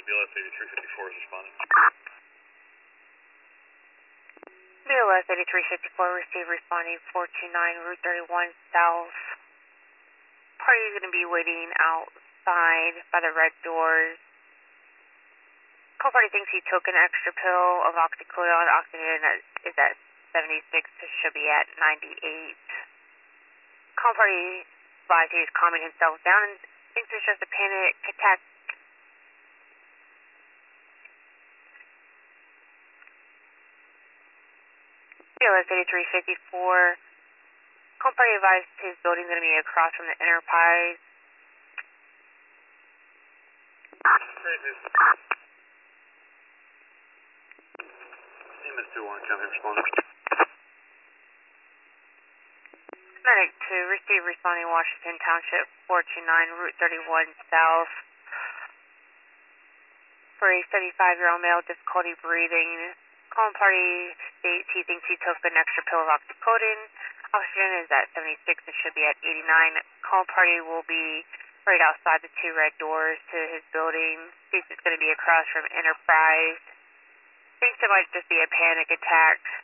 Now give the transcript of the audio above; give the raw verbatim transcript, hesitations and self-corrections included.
B L S eighty-three fifty-four is responding. B L S eighty-three fifty-four, receive responding four two nine, Route thirty-one South. Party is going to be waiting outside by the red doors. Call party thinks he took an extra pill of oxycodone. Oxygen is at seventy-six, so should be at ninety-eight. Call party advised he is calming himself down and thinks it's just a panic attack. B L S eighty-three fifty-four. Call party advised his building is going to be across from the Enterprise. C M S two one, county responding. Medic two, receive responding Washington Township four two nine, Route thirty-one South. For a seventy-five-year-old male, difficulty breathing. Call party states he thinks he took an extra pill of oxycodone. Oxygen is at seventy-six and should be at eighty-nine. Call party will be right outside the two red doors to his building. Thinks it's going to be across from Enterprise. Thinks it might just be a panic attack.